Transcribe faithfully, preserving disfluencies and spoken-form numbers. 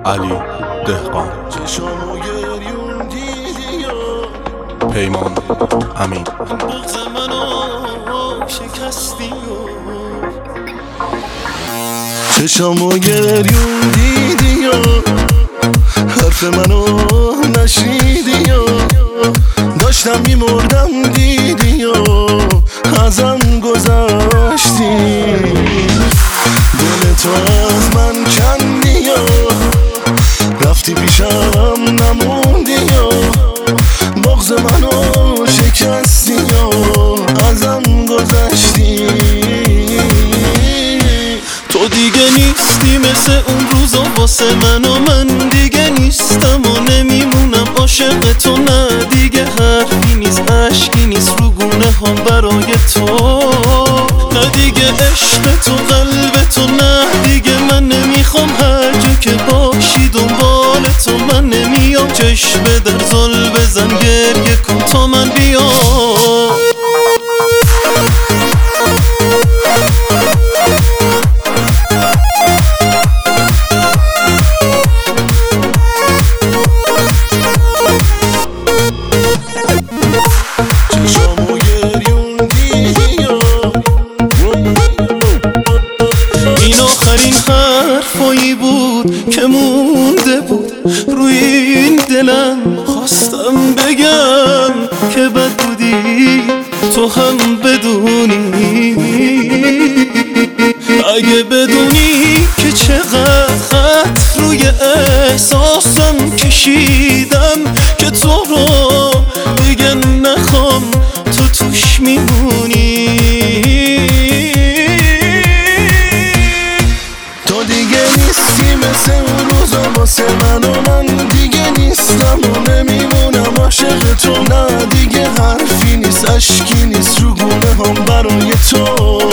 علی دهقان، پیمان امین. بغض منو شکستی چشامو گریون دیدی یا حرف منو نشیدی یا داشتم میمردم دیدی یا ازم گذشتی دل تو از من کندی یا رفتی پیشم نموندی یا بغض منو شکستی یا ازم گذشتی تو دیگه نیستی مثل اون روزا واسه من و من دیگه نیستم و نمیمونم عاشق تو نه دیگه حرفی نیست عشقی نیست رو گونه هم برای تو نه دیگه عشق تو قلب تو نه دیگه من نمیخوام هر جا که باشی دنبال تو من نمیام چشم در زل بزن گریه کن تا من بیام این حرفایی بود که مونده بود روی این دلم خواستم بگم که بد بودی تو هم بدونی اگه بدونی که چقدر خط روی احساسم کشیدم که تو رو دیگه نخوام تو توش میمونی مثل اون روزا واسه من و من دیگه نیستم و نمیمونم عاشق تو نه دیگه حرفی نیست عشقی نیست رو گونه هم برای تو